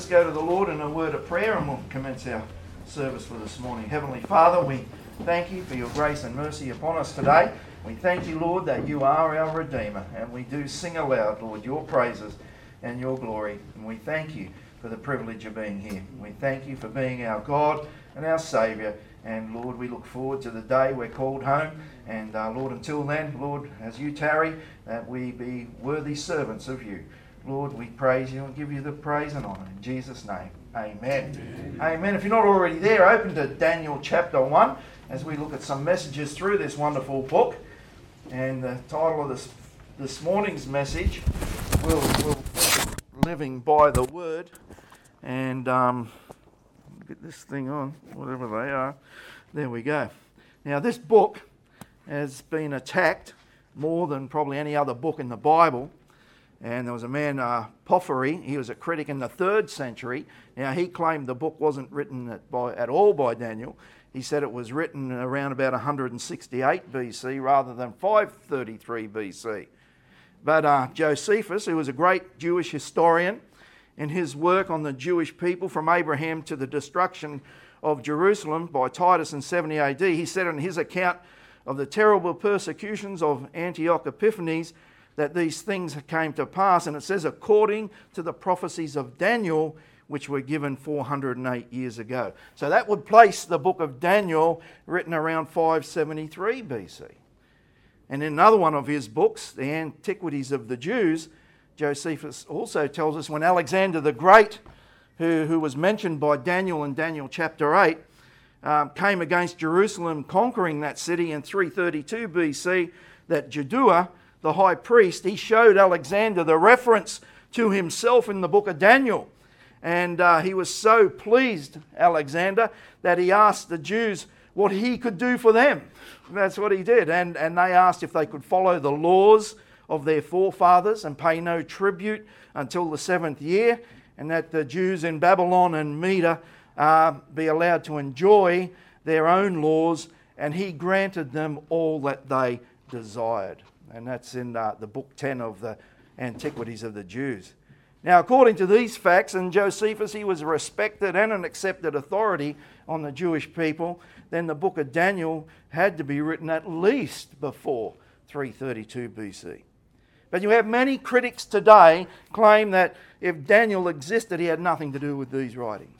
us go to the Lord in a word of prayer and we'll commence our service for this morning. Heavenly Father, we thank you for your grace and mercy upon us today. We thank you, Lord, that you are our Redeemer, and we do sing aloud, Lord, your praises and your glory. And we thank you for the privilege of being here. We thank you for being our God and our Saviour. And Lord, we look forward to the day we're called home. And Lord, until then, Lord, as you tarry, that we be worthy servants of you. Lord, we praise you and give you the praise and honour. In Jesus' name, amen. Amen. Amen. If you're not already there, open to Daniel chapter 1 as we look at some messages through this wonderful book. And the title of this morning's message will Living by the Word. And get this thing on, whatever they are. There we go. Now, this book has been attacked more than probably any other book in the Bible. And there was a man, Porphyry, he was a critic in the 3rd century. Now, he claimed the book wasn't written at all by Daniel. He said it was written around about 168 BC rather than 533 BC. But Josephus, who was a great Jewish historian, in his work on the Jewish people from Abraham to the destruction of Jerusalem by Titus in 70 AD, he said in his account of the terrible persecutions of Antioch Epiphanes that these things came to pass, and it says according to the prophecies of Daniel, which were given 408 years ago. So that would place the book of Daniel written around 573 BC. And in another one of his books, The Antiquities of the Jews, Josephus also tells us when Alexander the Great, who was mentioned by Daniel in Daniel chapter 8, came against Jerusalem, conquering that city in 332 BC, that Jaddua, the high priest, he showed Alexander the reference to himself in the book of Daniel. And he was so pleased, Alexander, that he asked the Jews what he could do for them. That's what he did. And they asked if they could follow the laws of their forefathers and pay no tribute until the 7th year, and that the Jews in Babylon and Media be allowed to enjoy their own laws, and he granted them all that they desired. And that's in the book 10 of the Antiquities of the Jews. Now, according to these facts, and Josephus, he was a respected and an accepted authority on the Jewish people, then the book of Daniel had to be written at least before 332 BC. But you have many critics today claim that if Daniel existed, he had nothing to do with these writings.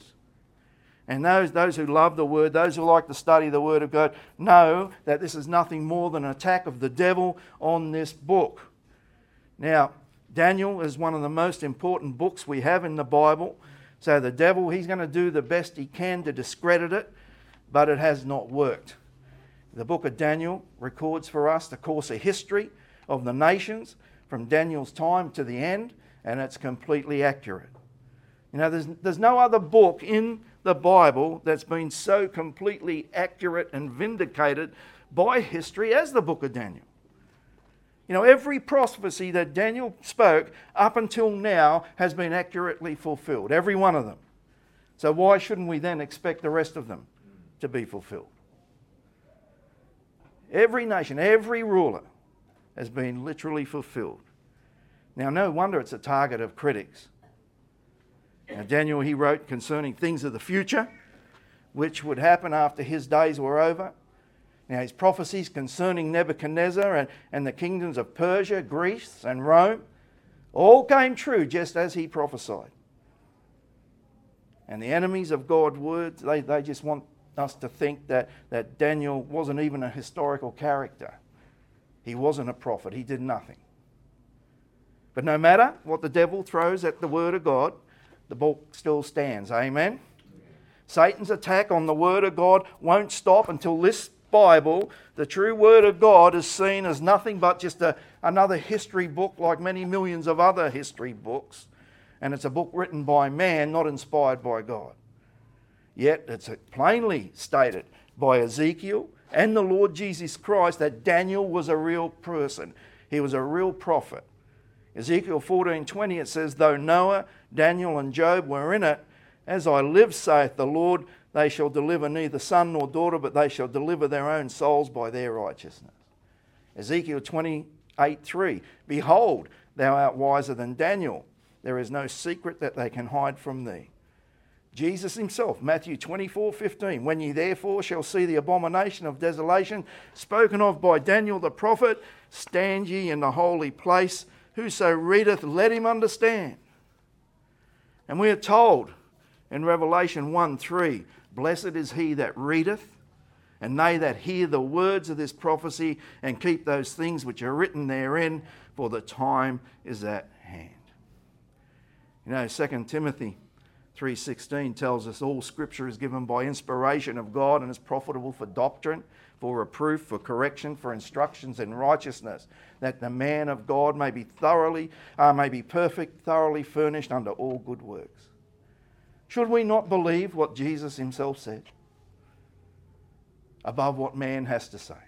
And those who love the Word, those who like to study the Word of God, know that this is nothing more than an attack of the devil on this book. Now, Daniel is one of the most important books we have in the Bible. So the devil, he's going to do the best he can to discredit it, but it has not worked. The book of Daniel records for us the course of history of the nations from Daniel's time to the end, and it's completely accurate. You know, there's no other book in the Bible that's been so completely accurate and vindicated by history as the book of Daniel. You know, every prophecy that Daniel spoke up until now has been accurately fulfilled, every one of them. So why shouldn't we then expect the rest of them to be fulfilled? Every nation, every ruler has been literally fulfilled. Now, no wonder it's a target of critics. Now, Daniel, he wrote concerning things of the future, which would happen after his days were over. Now, his prophecies concerning Nebuchadnezzar and the kingdoms of Persia, Greece, and Rome all came true just as he prophesied. And the enemies of God's words, they just want us to think that Daniel wasn't even a historical character. He wasn't a prophet. He did nothing. But no matter what the devil throws at the Word of God, the book still stands. Amen? Satan's attack on the Word of God won't stop until this Bible, the true Word of God, is seen as nothing but just another history book like many millions of other history books. And it's a book written by man, not inspired by God. Yet it's plainly stated by Ezekiel and the Lord Jesus Christ that Daniel was a real person. He was a real prophet. Ezekiel 14:20, it says, though Noah, Daniel and Job were in it, as I live, saith the Lord, they shall deliver neither son nor daughter, but they shall deliver their own souls by their righteousness. Ezekiel 28:3, behold, thou art wiser than Daniel. There is no secret that they can hide from thee. Jesus himself, Matthew 24:15. When ye therefore shall see the abomination of desolation spoken of by Daniel the prophet, stand ye in the holy place. Whoso readeth, let him understand. And we are told in Revelation 1:3, blessed is he that readeth, and they that hear the words of this prophecy, and keep those things which are written therein, for the time is at hand. You know, 2 Timothy 3:16 tells us all Scripture is given by inspiration of God and is profitable for doctrine, for reproof, for correction, for instructions in righteousness, that the man of God may be perfect, thoroughly furnished unto all good works. Should we not believe what Jesus himself said above what man has to say?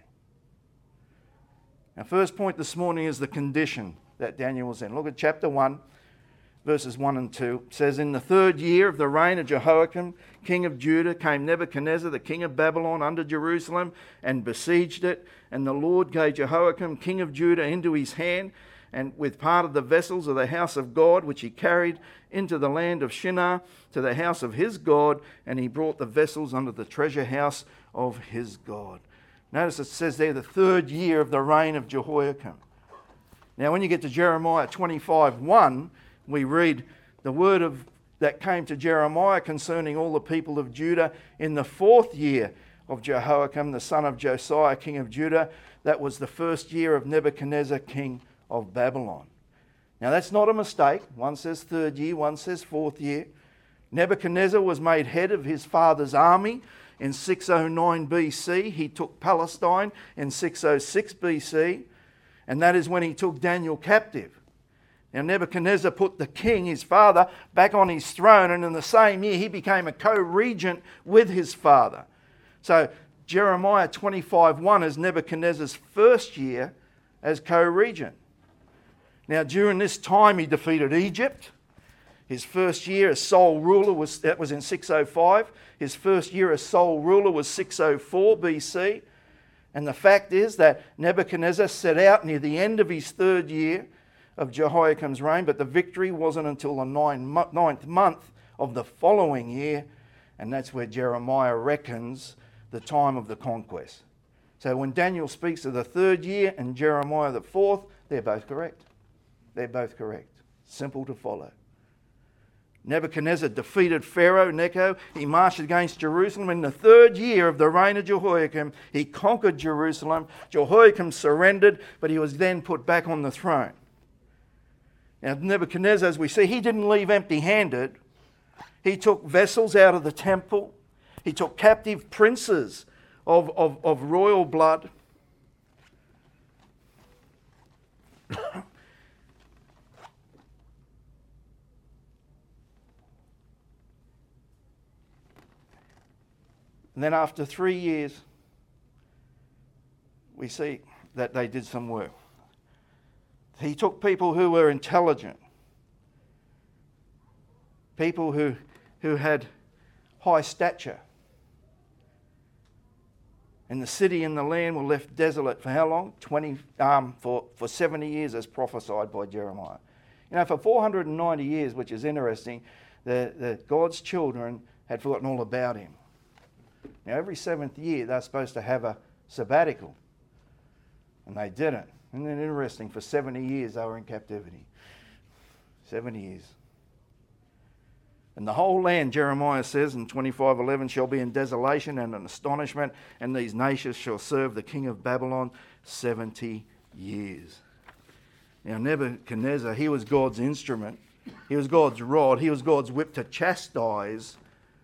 Our first point this morning is the condition that Daniel was in. Look at chapter 1. Verses 1 and 2 says, in the 3rd year of the reign of Jehoiakim, king of Judah, came Nebuchadnezzar, the king of Babylon, unto Jerusalem, and besieged it. And the Lord gave Jehoiakim, king of Judah, into his hand, and with part of the vessels of the house of God, which he carried into the land of Shinar, to the house of his God, and he brought the vessels unto the treasure house of his God. Notice it says there, the 3rd year of the reign of Jehoiakim. Now, when you get to Jeremiah 25:1, we read the word that came to Jeremiah concerning all the people of Judah in the 4th year of Jehoiakim, the son of Josiah, king of Judah. That was the 1st year of Nebuchadnezzar, king of Babylon. Now that's not a mistake. One says 3rd year, one says 4th year. Nebuchadnezzar was made head of his father's army in 609 BC. He took Palestine in 606 BC. And that is when he took Daniel captive. Now Nebuchadnezzar put the king, his father, back on his throne, and in the same year he became a co-regent with his father. So Jeremiah 25:1 is Nebuchadnezzar's 1st year as co-regent. Now during this time he defeated Egypt. His 1st year as sole ruler was in 605. His 1st year as sole ruler was 604 BC. And the fact is that Nebuchadnezzar set out near the end of his 3rd year of Jehoiakim's reign, but the victory wasn't until the 9th month of the following year, and that's where Jeremiah reckons the time of the conquest. So when Daniel speaks of the 3rd year and Jeremiah the 4th, they're both correct. They're both correct. Simple to follow. Nebuchadnezzar defeated Pharaoh Necho. He marched against Jerusalem. In the 3rd year of the reign of Jehoiakim, he conquered Jerusalem. Jehoiakim surrendered, but he was then put back on the throne. Now Nebuchadnezzar, as we see, he didn't leave empty-handed. He took vessels out of the temple. He took captive princes of royal blood. And then after 3 years, we see that they did some work. He took people who were intelligent, people who had high stature. And the city and the land were left desolate for how long? For 70 years, as prophesied by Jeremiah. You know, for 490 years, which is interesting, the God's children had forgotten all about him. Now, every 7th year, they're supposed to have a sabbatical, and they didn't. Isn't it interesting? For 70 years, they were in captivity. 70 years. And the whole land, Jeremiah says in 25:11, shall be in desolation and in astonishment, and these nations shall serve the king of Babylon 70 years. Now, Nebuchadnezzar, he was God's instrument. He was God's rod. He was God's whip to chastise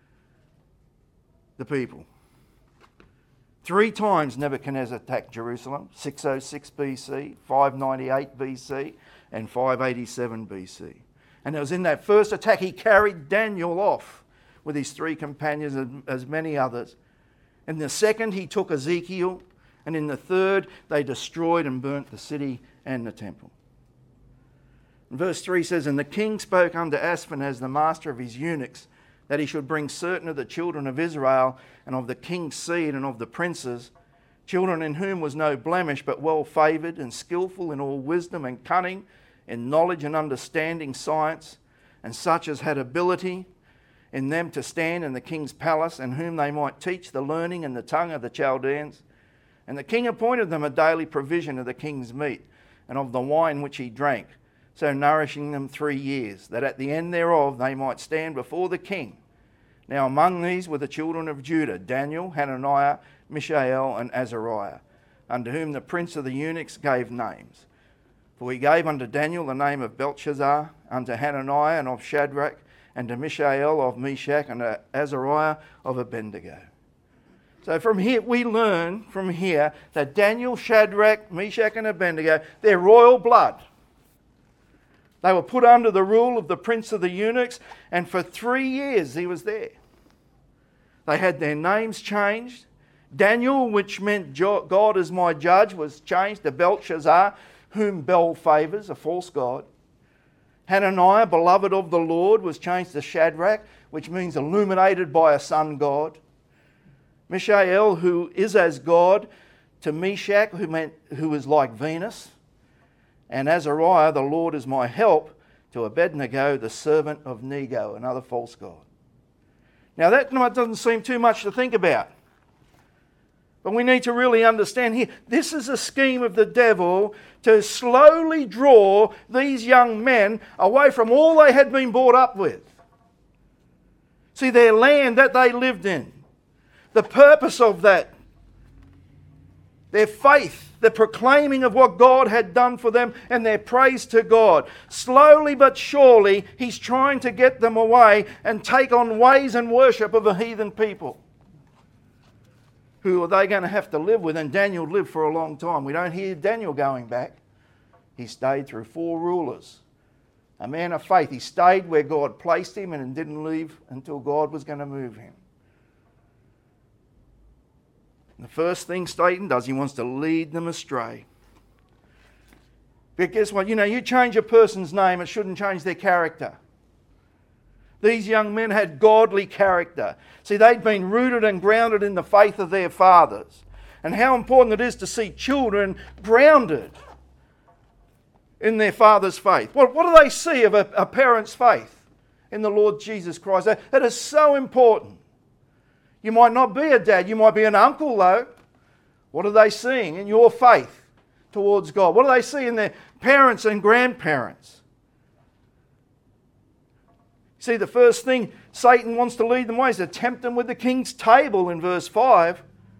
the people. 3 times Nebuchadnezzar attacked Jerusalem, 606 BC, 598 BC, and 587 BC. And it was in that first attack he carried Daniel off with his 3 companions and as many others. In the second he took Ezekiel, and in the third they destroyed and burnt the city and the temple. And verse 3 says, and the king spoke unto Ashpenaz, the master of his eunuchs, that he should bring certain of the children of Israel and of the king's seed and of the princes, children in whom was no blemish, but well favoured and skillful in all wisdom and cunning, in knowledge and understanding, science, and such as had ability in them to stand in the king's palace, and whom they might teach the learning and the tongue of the Chaldeans. And the king appointed them a daily provision of the king's meat, and of the wine which he drank, so nourishing them 3 years, that at the end thereof they might stand before the king. Now among these were the children of Judah, Daniel, Hananiah, Mishael, and Azariah, unto whom the prince of the eunuchs gave names. For he gave unto Daniel the name of Belshazzar, unto Hananiah and of Shadrach, and to Mishael of Meshach, and to Azariah of Abednego. So from here, we learn from here that Daniel, Shadrach, Meshach, and Abednego, they're royal blood. They were put under the rule of the prince of the eunuchs, and for 3 years he was there. They had their names changed. Daniel, which meant God is my judge, was changed to Belshazzar, whom Bel favours, a false god. Hananiah, beloved of the Lord, was changed to Shadrach, which means illuminated by a sun god. Mishael, who is as God, to Meshach, who is like Venus. And Azariah, the Lord is my help, to Abednego, the servant of Nego, another false god. Now that doesn't seem too much to think about. But we need to really understand here, this is a scheme of the devil to slowly draw these young men away from all they had been brought up with. See, their land that they lived in, the purpose of that, their faith, the proclaiming of what God had done for them, and their praise to God. Slowly but surely, he's trying to get them away and take on ways and worship of a heathen people. Who are they going to have to live with? And Daniel lived for a long time. We don't hear Daniel going back. He stayed through 4 rulers. A man of faith. He stayed where God placed him and didn't leave until God was going to move him. The first thing Satan does, he wants to lead them astray. But guess what? You change a person's name, it shouldn't change their character. These young men had godly character. See, they'd been rooted and grounded in the faith of their fathers. And how important it is to see children grounded in their father's faith. What do they see of a parent's faith in the Lord Jesus Christ? That is so important. You might not be a dad, you might be an uncle though. What are they seeing in your faith towards God? What do they see in their parents and grandparents? See, the first thing Satan wants to lead them away is to tempt them with the king's table in verse 5.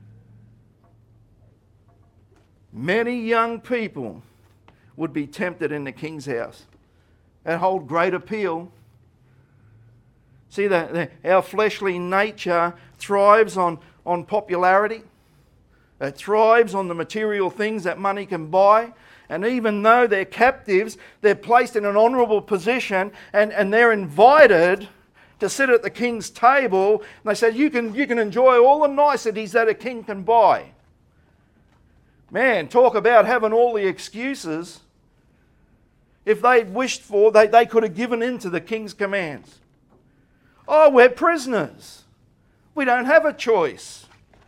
Many young people would be tempted in the king's house. That hold great appeal. See, our fleshly nature thrives on popularity. It thrives on the material things that money can buy. And even though they're captives, they're placed in an honourable position and they're invited to sit at the king's table. And they said, you can enjoy all the niceties that a king can buy. Man, talk about having all the excuses. If they'd wished for, they could have given in to the king's commands. Oh, we're prisoners. We don't have a choice.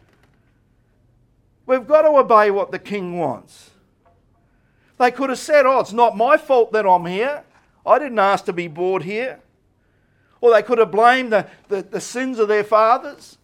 We've got to obey what the king wants. They could have said, oh, it's not my fault that I'm here. I didn't ask to be brought here. Or they could have blamed the sins of their fathers.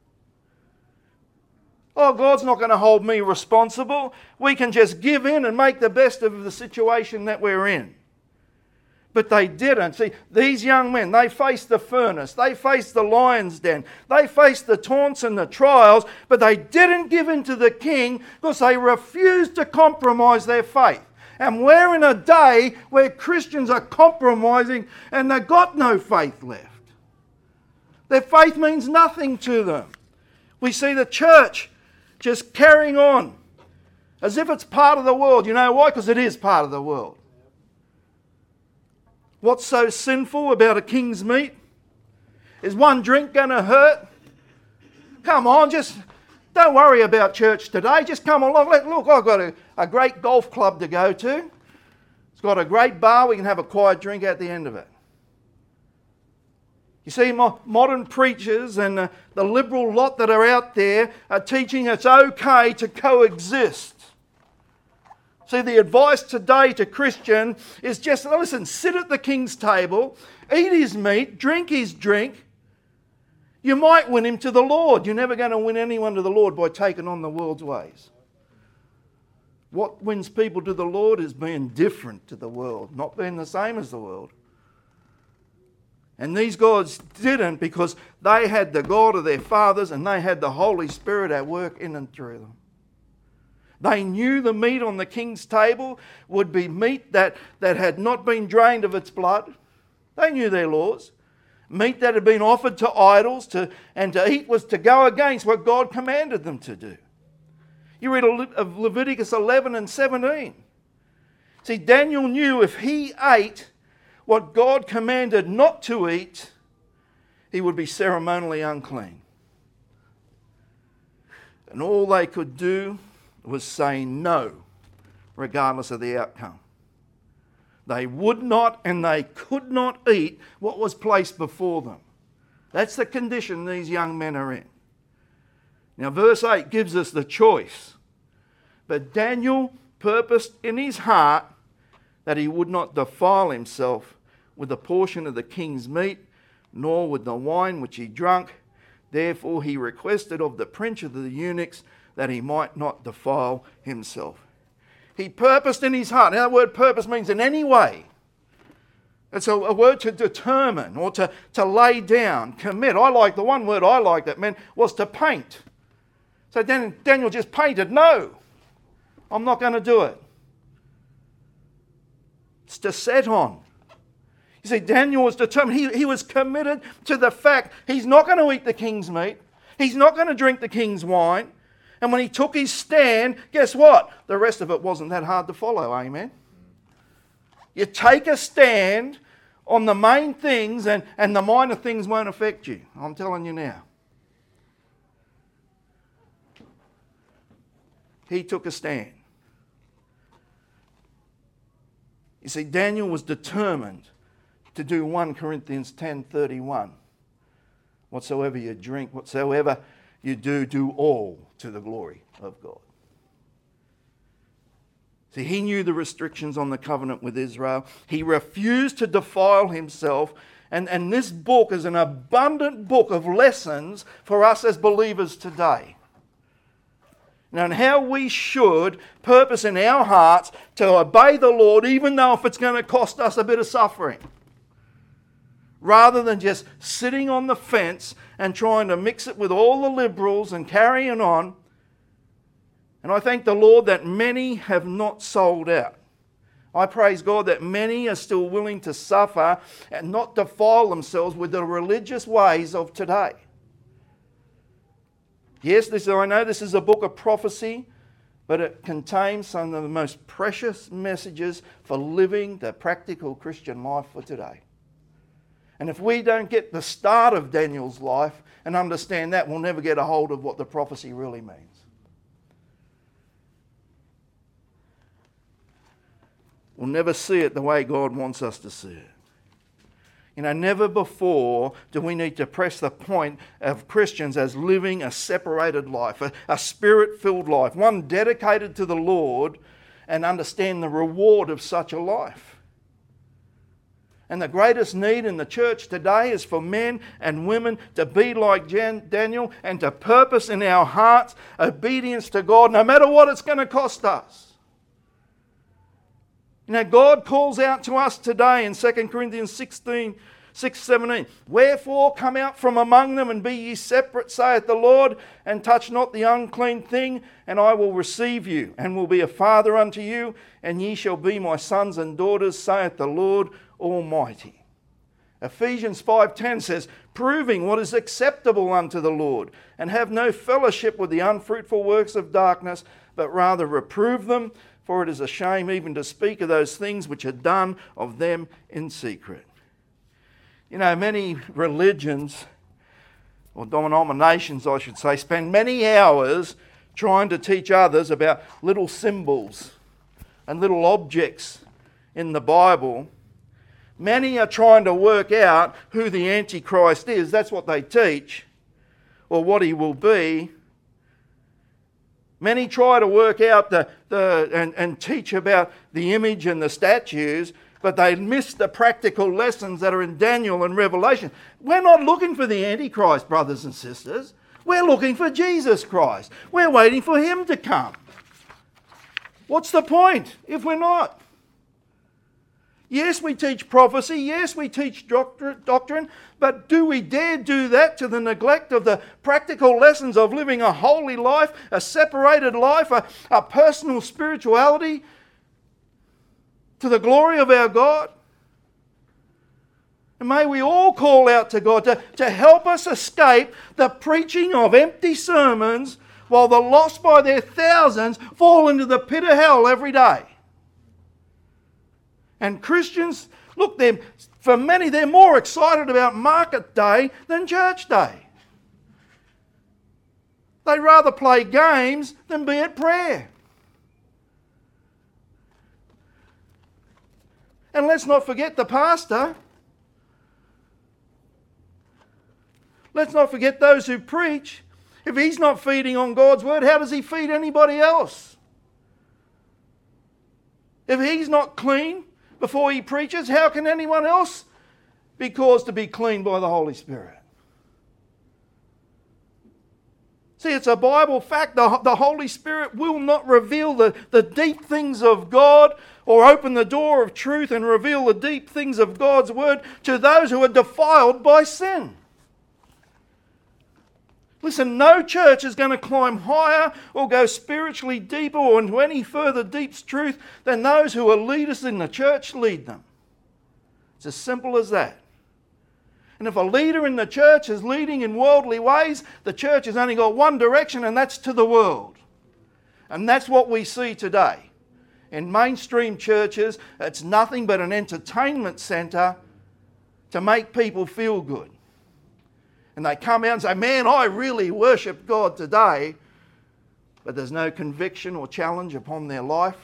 Oh, God's not going to hold me responsible. We can just give in and make the best of the situation that we're in. But they didn't. See, these young men, they faced the furnace. They faced the lion's den. They faced the taunts and the trials. But they didn't give in to the king because they refused to compromise their faith. And we're in a day where Christians are compromising and they've got no faith left. Their faith means nothing to them. We see the church just carrying on as if it's part of the world. You know why? Because it is part of the world. What's so sinful about a king's meat? Is one drink going to hurt? Come on, just don't worry about church today. Just come along. Look, I've got a great golf club to go to. It's got a great bar. We can have a quiet drink at the end of it. You see, modern preachers and the liberal lot that are out there are teaching it's okay to coexist. See, the advice today to Christian is just, listen, sit at the king's table, eat his meat, drink his drink, You might win him to the Lord. You're never going to win anyone to the Lord by taking on the world's ways. What wins people to the Lord is being different to the world, not being the same as the world. And these guys didn't, because they had the God of their fathers and they had the Holy Spirit at work in and through them. They knew the meat on the king's table would be meat that had not been drained of its blood. They knew their laws. Meat that had been offered to idols and to eat was to go against what God commanded them to do. You read of Leviticus 11 and 17. See, Daniel knew if he ate what God commanded not to eat, he would be ceremonially unclean. And all they could do was say no, regardless of the outcome. They would not and they could not eat what was placed before them. That's the condition these young men are in. Now, verse 8 gives us the choice. But Daniel purposed in his heart that he would not defile himself with a portion of the king's meat, nor with the wine which he drank. Therefore he requested of the prince of the eunuchs that he might not defile himself. He purposed in his heart. Now, that word purpose means in any way. It's a word to determine or to lay down, commit. The one word I like that meant was to paint. So Daniel just painted, no, I'm not going to do it. It's to set on. You see, Daniel was determined. He was committed to the fact he's not going to eat the king's meat. He's not going to drink the king's wine. And when he took his stand, guess what? The rest of it wasn't that hard to follow, amen? You take a stand on the main things and the minor things won't affect you. I'm telling you now. He took a stand. You see, Daniel was determined to do 1 Corinthians 10:31. Whatsoever you drink, whatsoever you do all to the glory of God. See, he knew the restrictions on the covenant with Israel. He refused to defile himself. And this book is an abundant book of lessons for us as believers today. And how we should purpose in our hearts to obey the Lord, even though if it's going to cost us a bit of suffering. Rather than just sitting on the fence and trying to mix it with all the liberals and carrying on. And I thank the Lord that many have not sold out. I praise God that many are still willing to suffer and not defile themselves with the religious ways of today. Yes, I know this is a book of prophecy, but it contains some of the most precious messages for living the practical Christian life for today. And if we don't get the start of Daniel's life and understand that, we'll never get a hold of what the prophecy really means. We'll never see it the way God wants us to see it. Never before do we need to press the point of Christians as living a separated life, a spirit-filled life, one dedicated to the Lord, and understand the reward of such a life. And the greatest need in the church today is for men and women to be like Daniel and to purpose in our hearts obedience to God, no matter what it's going to cost us. God calls out to us today in 2 Corinthians 6:17. Wherefore come out from among them and be ye separate, saith the Lord, and touch not the unclean thing, and I will receive you, and will be a father unto you, and ye shall be my sons and daughters, saith the Lord Almighty. Ephesians 5:10 says, proving what is acceptable unto the Lord, and have no fellowship with the unfruitful works of darkness, but rather reprove them, for it is a shame even to speak of those things which are done of them in secret. Many religions, or denominations I should say, spend many hours trying to teach others about little symbols and little objects in the Bible. Many are trying to work out who the Antichrist is. That's what they teach, or what he will be. Many try to work out and teach about the image and the statues, But they missed the practical lessons that are in Daniel and Revelation. We're not looking for the Antichrist, brothers and sisters. We're looking for Jesus Christ. We're waiting for him to come. What's the point if we're not? Yes, we teach prophecy. Yes, we teach doctrine. But do we dare do that to the neglect of the practical lessons of living a holy life, a separated life, a personal spirituality to the glory of our God? And may we all call out to God to help us escape the preaching of empty sermons while the lost by their thousands fall into the pit of hell every day. And Christians, look, for many, they're more excited about market day than church day. They'd rather play games than be at prayer. And let's not forget the pastor. Let's not forget those who preach. If he's not feeding on God's word, how does he feed anybody else? If he's not clean before he preaches, how can anyone else be caused to be clean by the Holy Spirit? See, it's a Bible fact. The Holy Spirit will not reveal the deep things of God or open the door of truth and reveal the deep things of God's word to those who are defiled by sin. Listen, no church is going to climb higher or go spiritually deeper or into any further deep truth than those who are leaders in the church lead them. It's as simple as that. And if a leader in the church is leading in worldly ways, the church has only got one direction, and that's to the world. And that's what we see today. In mainstream churches, it's nothing but an entertainment centre to make people feel good. And they come out and say, man, I really worship God today. But there's no conviction or challenge upon their life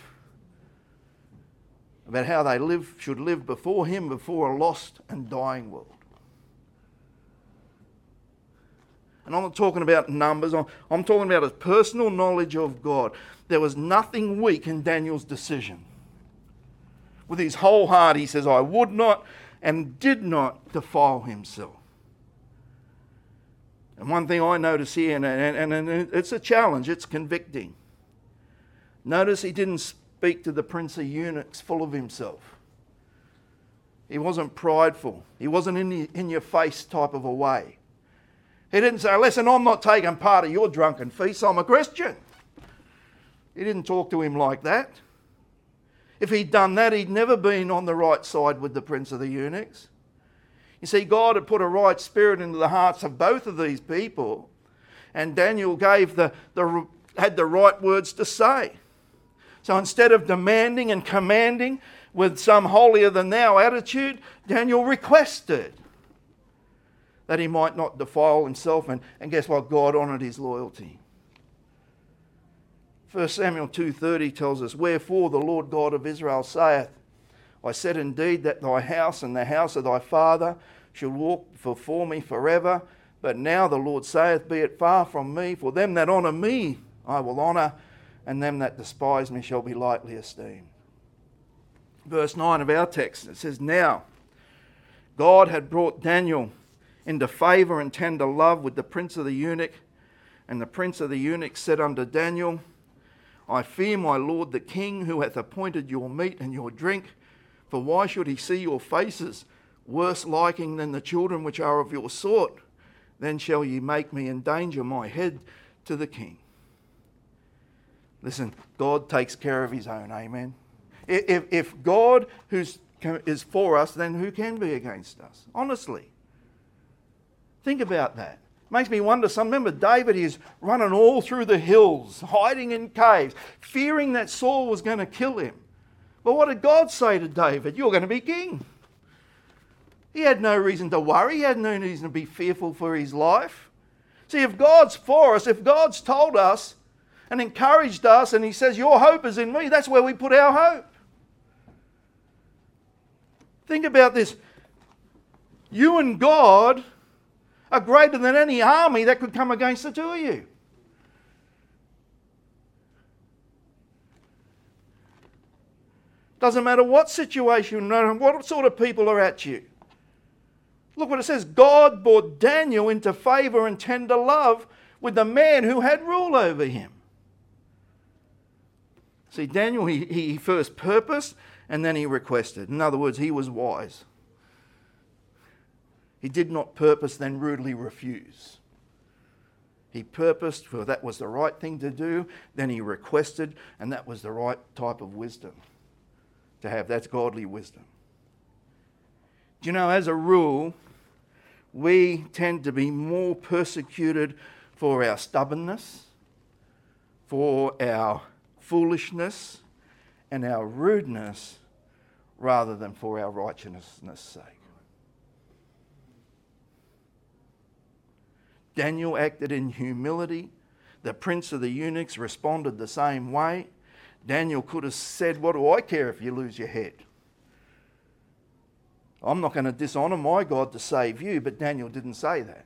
about how they should live before him, before a lost and dying world. And I'm not talking about numbers. I'm talking about a personal knowledge of God. There was nothing weak in Daniel's decision. With his whole heart, he says, I would not and did not defile himself. And one thing I notice here, and it's a challenge, it's convicting. Notice he didn't speak to the prince of eunuchs full of himself. He wasn't prideful. He wasn't in your face type of a way. He didn't say, listen, I'm not taking part of your drunken feast, I'm a Christian. He didn't talk to him like that. If he'd done that, he'd never been on the right side with the prince of the eunuchs. You see, God had put a right spirit into the hearts of both of these people, and Daniel had the right words to say. So instead of demanding and commanding with some holier-than-thou attitude, Daniel requested that he might not defile himself, and guess what? God honoured his loyalty. 1 Samuel 2:30 tells us, wherefore the Lord God of Israel saith, I said indeed that thy house and the house of thy father shall walk before me forever. But now the Lord saith, be it far from me, for them that honour me I will honour, and them that despise me shall be lightly esteemed. Verse 9 of our text, it says, now God had brought Daniel into favour and tender love with the prince of the eunuch, and the prince of the eunuch said unto Daniel, I fear my lord the king, who hath appointed your meat and your drink. For why should he see your faces, worse liking than the children which are of your sort? Then shall ye make me endanger my head to the king. Listen, God takes care of his own, amen? If God is for us, then who can be against us? Honestly. Think about that. Makes me wonder, remember David, he's running all through the hills, hiding in caves, fearing that Saul was going to kill him. But what did God say to David? You're going to be king. He had no reason to worry. He had no reason to be fearful for his life. See, if God's for us, if God's told us and encouraged us and he says, your hope is in me, that's where we put our hope. Think about this. You and God are greater than any army that could come against the two of you. Doesn't matter what situation, no matter what sort of people are at you. Look what it says. God brought Daniel into favour and tender love with the man who had rule over him. See, Daniel, he first purposed and then he requested. In other words, he was wise. He did not purpose, then rudely refuse. He purposed, for that was the right thing to do. Then he requested, and that was the right type of wisdom to have. That's godly wisdom. Do you know, as a rule, we tend to be more persecuted for our stubbornness, for our foolishness, and our rudeness, rather than for our righteousness' sake. Daniel acted in humility. The prince of the eunuchs responded the same way. Daniel could have said, what do I care if you lose your head? I'm not going to dishonour my God to save you, but Daniel didn't say that.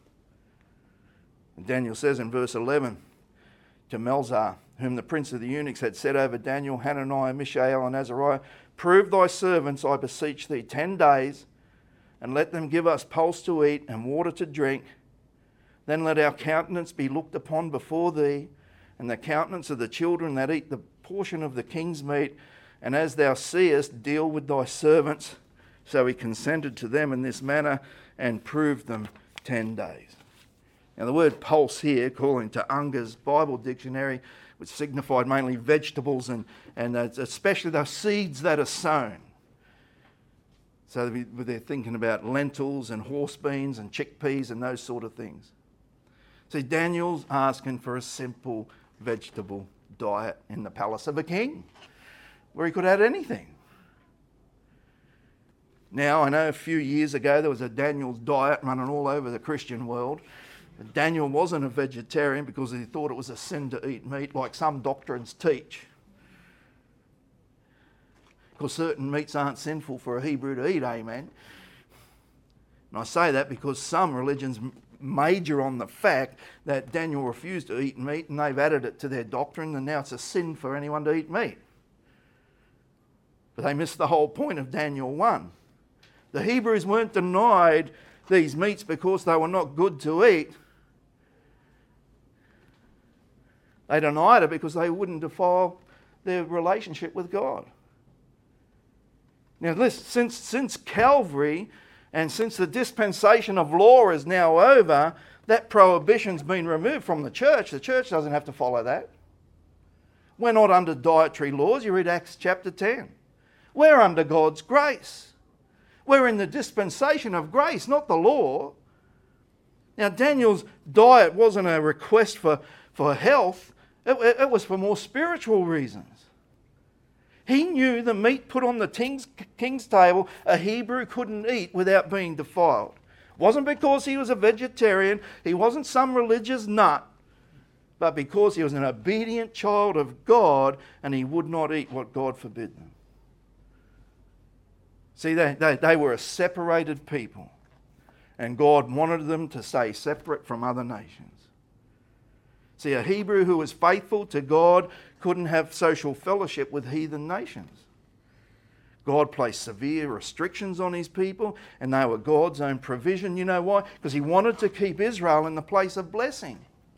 And Daniel says in verse 11, to Melzar, whom the prince of the eunuchs had set over Daniel, Hananiah, Mishael, and Azariah, prove thy servants, I beseech thee, 10 days, and let them give us pulse to eat and water to drink. Then let our countenance be looked upon before thee, and the countenance of the children that eat the portion of the king's meat, and as thou seest, deal with thy servants. So he consented to them in this manner and proved them 10 days. Now the word pulse here, according to Unger's Bible Dictionary, which signified mainly vegetables and especially those seeds that are sown. So they're thinking about lentils and horse beans and chickpeas and those sort of things. See, Daniel's asking for a simple vegetable diet in the palace of a king, where he could have anything. Now, I know a few years ago there was a Daniel's diet running all over the Christian world. But Daniel wasn't a vegetarian because he thought it was a sin to eat meat, like some doctrines teach. Because certain meats aren't sinful for a Hebrew to eat, amen. And I say that because some religions major on the fact that Daniel refused to eat meat, and they've added it to their doctrine, and now it's a sin for anyone to eat meat. But they missed the whole point of Daniel 1. The Hebrews weren't denied these meats because they were not good to eat. They denied it because they wouldn't defile their relationship with God. Now listen, since Calvary and since the dispensation of law is now over, that prohibition's been removed from the church. The church doesn't have to follow that. We're not under dietary laws. You read Acts chapter 10. We're under God's grace. We're in the dispensation of grace, not the law. Now, Daniel's diet wasn't a request for health. It was for more spiritual reasons. He knew the meat put on the king's table a Hebrew couldn't eat without being defiled. It wasn't because he was a vegetarian. He wasn't some religious nut. But because he was an obedient child of God and he would not eat what God forbid them. See, they were a separated people. And God wanted them to stay separate from other nations. See, a Hebrew who was faithful to God couldn't have social fellowship with heathen nations. God placed severe restrictions on his people, and they were God's own provision. You know why? Because he wanted to keep Israel in the place of blessing.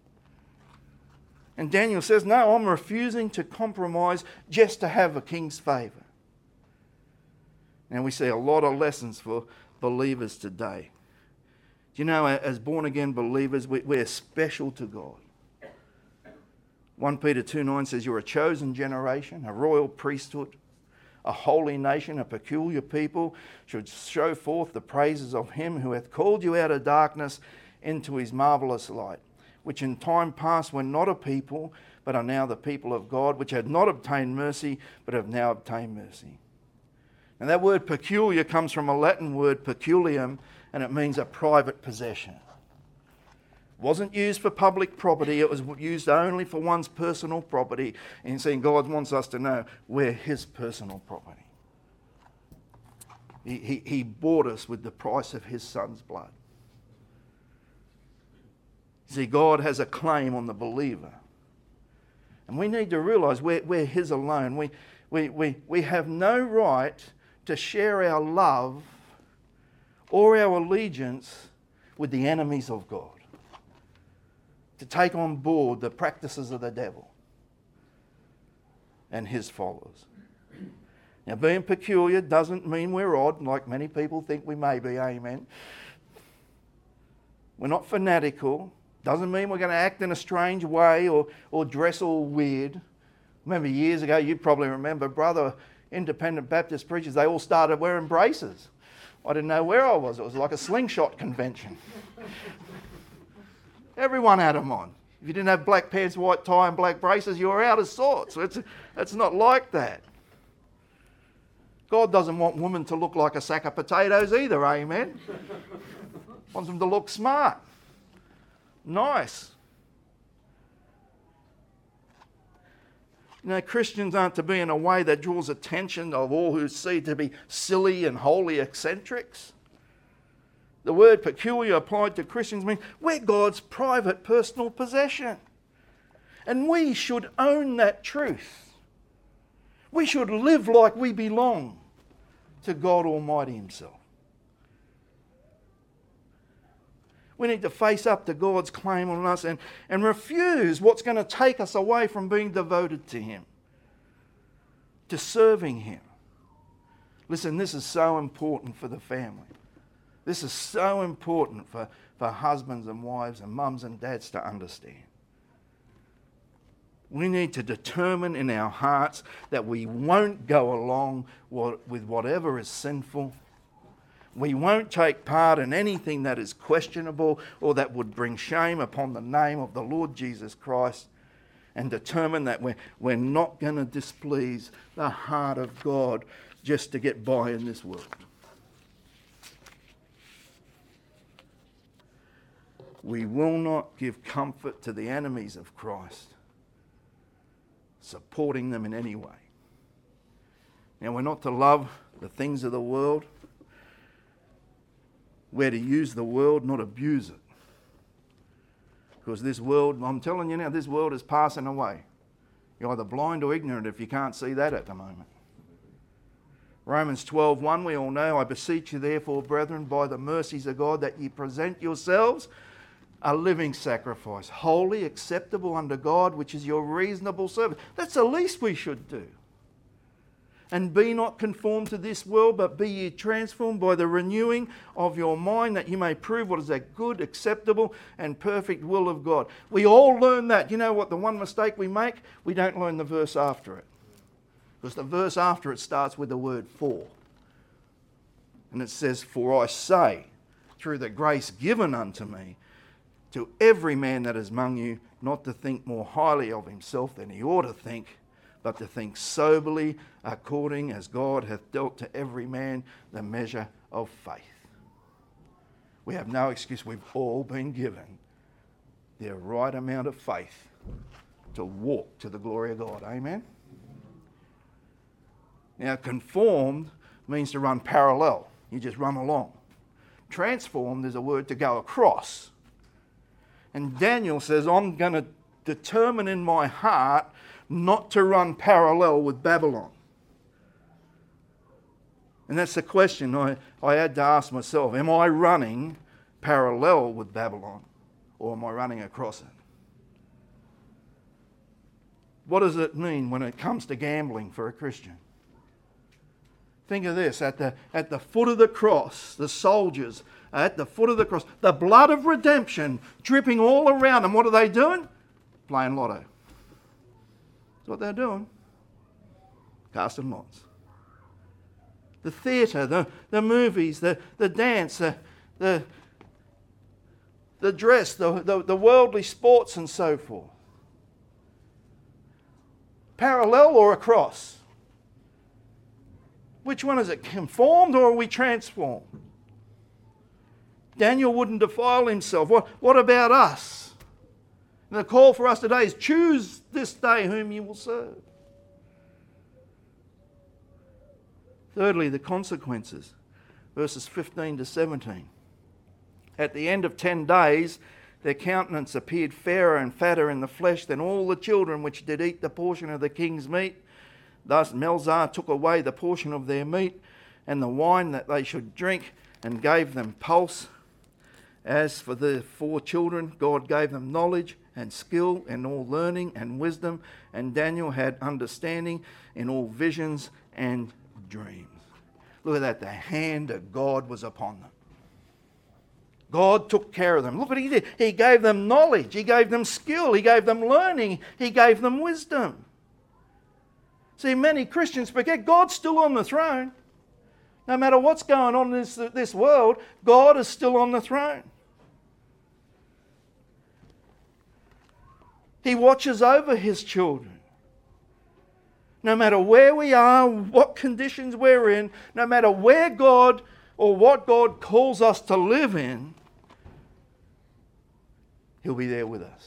And Daniel says, no, I'm refusing to compromise just to have a king's favour. And we see a lot of lessons for believers today. Do you know, as born-again believers, we're special to God. 1 Peter 2:9 says, you're a chosen generation, a royal priesthood, a holy nation, a peculiar people, should show forth the praises of him who hath called you out of darkness into his marvellous light, which in time past were not a people, but are now the people of God, which had not obtained mercy, but have now obtained mercy. And that word peculiar comes from a Latin word peculium, and it means a private possession. It wasn't used for public property, it was used only for one's personal property. And saying God wants us to know we're his personal property. He bought us with the price of his son's blood. See, God has a claim on the believer. And we need to realise we're his alone. We have no right to share our love or our allegiance with the enemies of God, to take on board the practices of the devil and his followers. Now, being peculiar doesn't mean we're odd, like many people think we may be, amen. We're not fanatical. Doesn't mean we're going to act in a strange way or dress all weird. Remember years ago, you probably remember, brother, independent Baptist preachers, they all started wearing braces. I didn't know where I was. It was like a slingshot convention. Everyone had them on. If you didn't have black pants, white tie and black braces, you were out of sorts. It's not like that. God doesn't want women to look like a sack of potatoes either, amen? Wants them to look smart, nice. You know, Christians aren't to be in a way that draws attention of all who see to be silly and wholly eccentrics. The word peculiar applied to Christians means we're God's private personal possession. And we should own that truth. We should live like we belong to God Almighty Himself. We need to face up to God's claim on us and refuse what's going to take us away from being devoted to Him, to serving Him. Listen, this is so important for the family. This is so important for husbands and wives and mums and dads to understand. We need to determine in our hearts that we won't go along with whatever is sinful. We won't take part in anything that is questionable or that would bring shame upon the name of the Lord Jesus Christ, and determine that we're not going to displease the heart of God just to get by in this world. We will not give comfort to the enemies of Christ, supporting them in any way. Now, we're not to love the things of the world. We're to use the world, not abuse it. Because this world, I'm telling you now, this world is passing away. You're either blind or ignorant if you can't see that at the moment. Romans 12:1, we all know, I beseech you therefore, brethren, by the mercies of God, that ye present yourselves a living sacrifice, holy, acceptable unto God, which is your reasonable service. That's the least we should do. And be not conformed to this world, but be ye transformed by the renewing of your mind, that you may prove what is that good, acceptable, and perfect will of God. We all learn that. You know what the one mistake we make? We don't learn the verse after it. Because the verse after it starts with the word for. And it says, for I say, through the grace given unto me, to every man that is among you, not to think more highly of himself than he ought to think, but to think soberly, according as God hath dealt to every man the measure of faith. We have no excuse. We've all been given the right amount of faith to walk to the glory of God. Amen? Now, conformed means to run parallel. You just run along. Transformed is a word to go across. And Daniel says, I'm going to determine in my heart not to run parallel with Babylon. And that's the question I had to ask myself. Am I running parallel with Babylon, or am I running across it? What does it mean when it comes to gambling for a Christian? Think of this, at the foot of the cross, the soldiers are at the foot of the cross, the blood of redemption dripping all around them. What are they doing? Playing lotto. That's what they're doing. Casting lots. The theatre, the movies, the dance, the dress, the worldly sports and so forth. Parallel or across? Which one is it? Conformed or are we transformed? Daniel wouldn't defile himself. What about us? And the call for us today is choose this day whom you will serve. Thirdly, the consequences. Verses 15 to 17. At the end of 10 days, their countenance appeared fairer and fatter in the flesh than all the children which did eat the portion of the king's meat. Thus Melzar took away the portion of their meat and the wine that they should drink, and gave them pulse. As for the 4 children, God gave them knowledge and skill in all learning and wisdom, and Daniel had understanding in all visions and dreams. Look at that, the hand of God was upon them. God took care of them. Look what he did. He gave them knowledge, he gave them skill, he gave them learning, he gave them wisdom. See, many Christians forget God's still on the throne. No matter what's going on in this world, God is still on the throne. He watches over his children. No matter where we are, what conditions we're in, no matter where God or what God calls us to live in, he'll be there with us.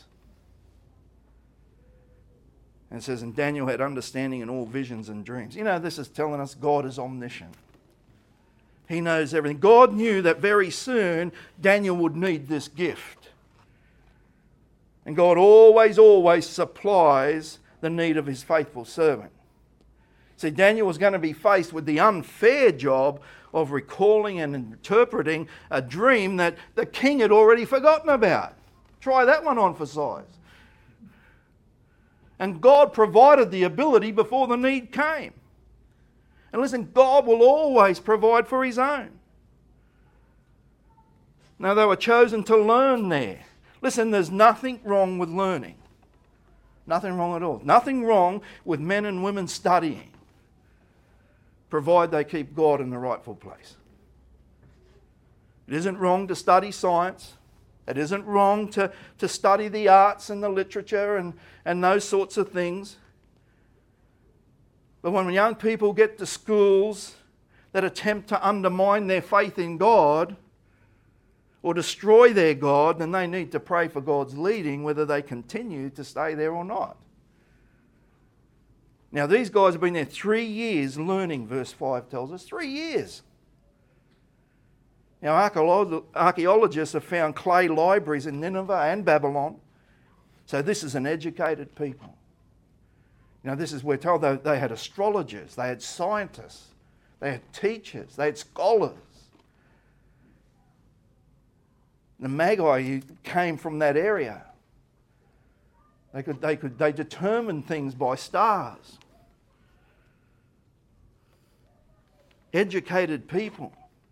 And it says, and Daniel had understanding in all visions and dreams. You know, this is telling us God is omniscient. He knows everything. God knew that very soon Daniel would need this gift. And God always supplies the need of his faithful servant. See, Daniel was going to be faced with the unfair job of recalling and interpreting a dream that the king had already forgotten about. Try that one on for size. And God provided the ability before the need came. And listen, God will always provide for his own. Now, they were chosen to learn there. Listen, there's nothing wrong with learning. Nothing wrong at all. Nothing wrong with men and women studying, provided they keep God in the rightful place. It isn't wrong to study science. It isn't wrong to study the arts and the literature and those sorts of things. But when young people get to schools that attempt to undermine their faith in God or destroy their God, then they need to pray for God's leading, whether they continue to stay there or not. Now, these guys have been there 3 years learning, verse 5 tells us. 3 years. Now, archaeologists have found clay libraries in Nineveh and Babylon. So this is an educated people. You know, this is, we're told they had astrologers, they had scientists, they had teachers, they had scholars. The Magi who came from that area, they determined things by stars. Educated people.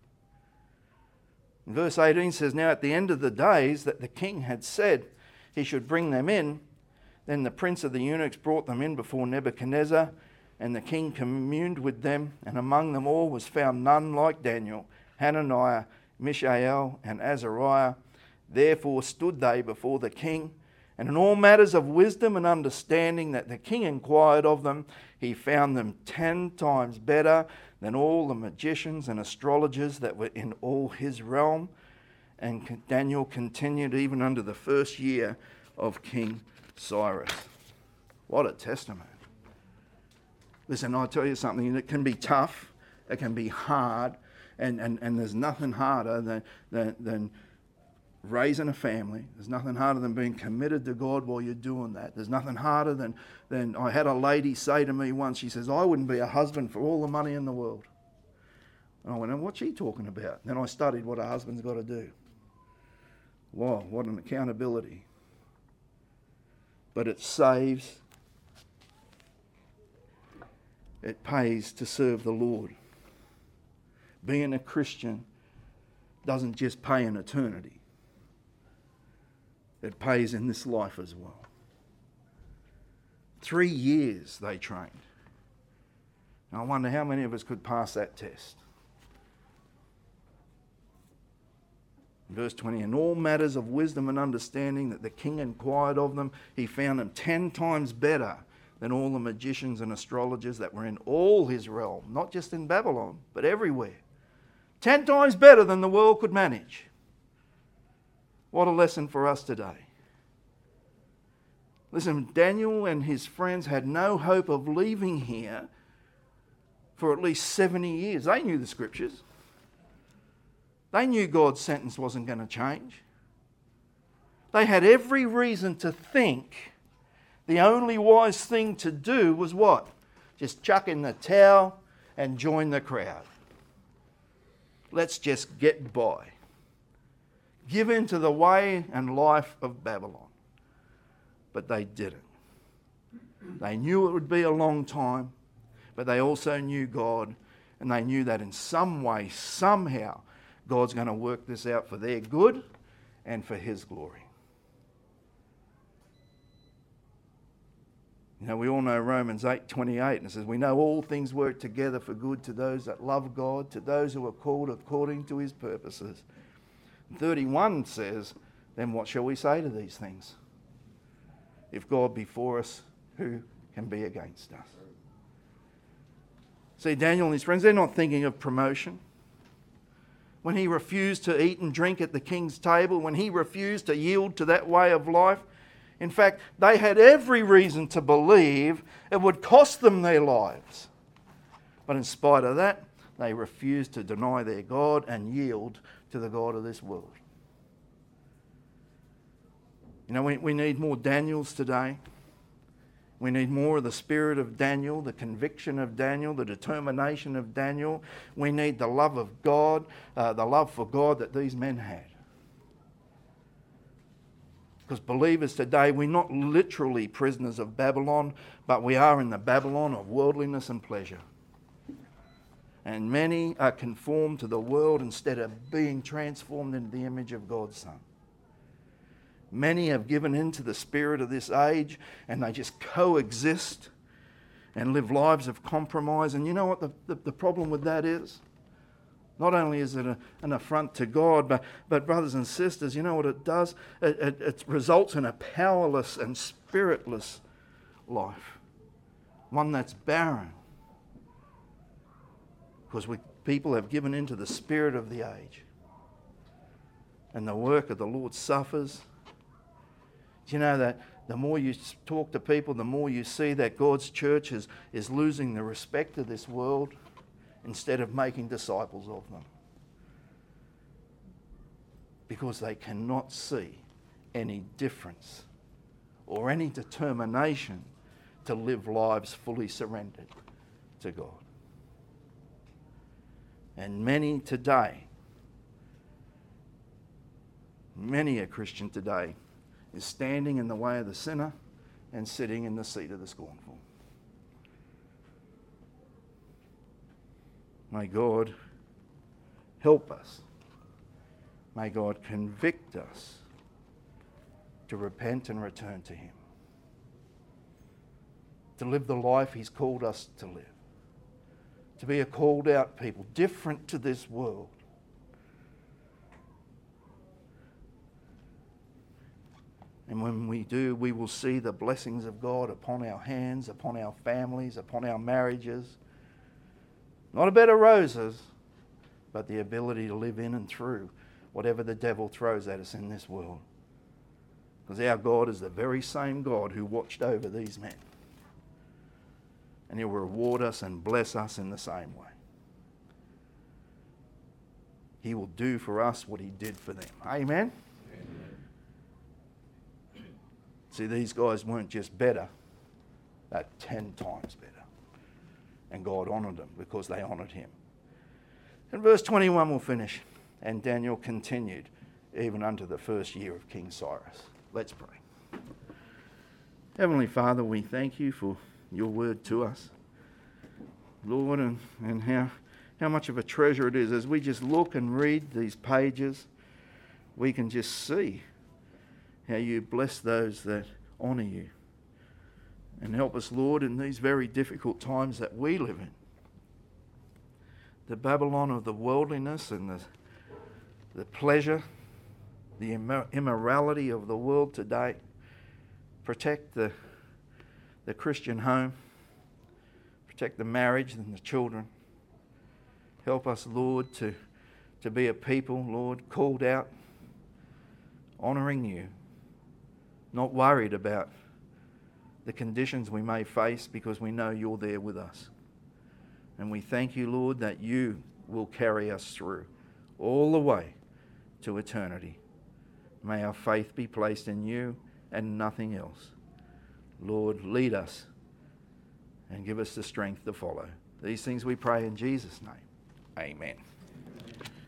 And verse 18 says, now at the end of the days that the king had said he should bring them in, then the prince of the eunuchs brought them in before Nebuchadnezzar, and the king communed with them, and among them all was found none like Daniel, Hananiah, Mishael, and Azariah. Therefore stood they before the king, and in all matters of wisdom and understanding that the king inquired of them, he found them 10 times better than all the magicians and astrologers that were in all his realm. And Daniel continued even under the first year of King Cyrus. What a testament. Listen, I'll tell you something, it can be tough, it can be hard, and there's nothing harder than raising a family. There's nothing harder than being committed to God while you're doing that. There's nothing harder than I had a lady say to me once, she says, I wouldn't be a husband for all the money in the world. And I went, and what's she talking about? Then I studied what a husband's got to do. Wow, what an accountability. But it saves, it pays to serve the Lord. Being a Christian doesn't just pay in eternity. It pays in this life as well. 3 years they trained. Now I wonder how many of us could pass that test. Verse 20, in all matters of wisdom and understanding that the king inquired of them, he found them 10 times better than all the magicians and astrologers that were in all his realm, not just in Babylon, but everywhere. 10 times better than the world could manage. What a lesson for us today. Listen, Daniel and his friends had no hope of leaving here for at least 70 years. They knew the scriptures. They knew God's sentence wasn't going to change. They had every reason to think the only wise thing to do was what? just chuck in the towel and join the crowd. Let's just get by. Give in to the way and life of Babylon. But they didn't. They knew it would be a long time, but they also knew God, and they knew that in some way, somehow, God's going to work this out for their good and for His glory. You know, we all know Romans 8:28, and it says, we know all things work together for good to those that love God, to those who are called according to His purposes. 31 says, then what shall we say to these things? If God be for us, who can be against us? See, Daniel and his friends, they're not thinking of promotion. When he refused to eat and drink at the king's table, when he refused to yield to that way of life, in fact, they had every reason to believe it would cost them their lives. But in spite of that, they refused to deny their God and yield to the God of this world. You know, we need more Daniels today. We need more of the spirit of Daniel, the conviction of Daniel, the determination of Daniel. We need the love of God, the love for God that these men had. Because believers today, we're not literally prisoners of Babylon, but we are in the Babylon of worldliness and pleasure. And many are conformed to the world instead of being transformed into the image of God's Son. Many have given in to the spirit of this age, and they just coexist and live lives of compromise. And you know what the problem with that is? Not only is it an affront to God, but brothers and sisters, you know what it does? It results in a powerless and spiritless life. One that's barren. Because people have given in to the spirit of the age. And the work of the Lord suffers. Do you know that the more you talk to people, the more you see that God's church is losing the respect of this world instead of making disciples of them? Because they cannot see any difference or any determination to live lives fully surrendered to God. And many today, many a Christian today, is standing in the way of the sinner and sitting in the seat of the scornful. May God help us. May God convict us to repent and return to Him. To live the life He's called us to live. To be a called out people, different to this world. And when we do, we will see the blessings of God upon our hands, upon our families, upon our marriages. Not a bed of roses, but the ability to live in and through whatever the devil throws at us in this world. Because our God is the very same God who watched over these men. And He'll reward us and bless us in the same way. He will do for us what He did for them. Amen? See, these guys weren't just better, they're 10 times better. And God honoured them because they honoured Him. And verse 21 will finish. And Daniel continued even unto the first year of King Cyrus. Let's pray. Heavenly Father, we thank You for Your word to us, Lord, and how much of a treasure it is. As we just look and read these pages, we can just see how You bless those that honour You. And help us, Lord, in these very difficult times that we live in. The Babylon of the worldliness and the pleasure, the immorality of the world today. Protect the Christian home. Protect the marriage and the children. Help us, Lord, to be a people, Lord, called out, honouring You, not worried about the conditions we may face because we know You're there with us. And we thank You, Lord, that You will carry us through all the way to eternity. May our faith be placed in You and nothing else. Lord, lead us and give us the strength to follow. These things we pray in Jesus' name. Amen.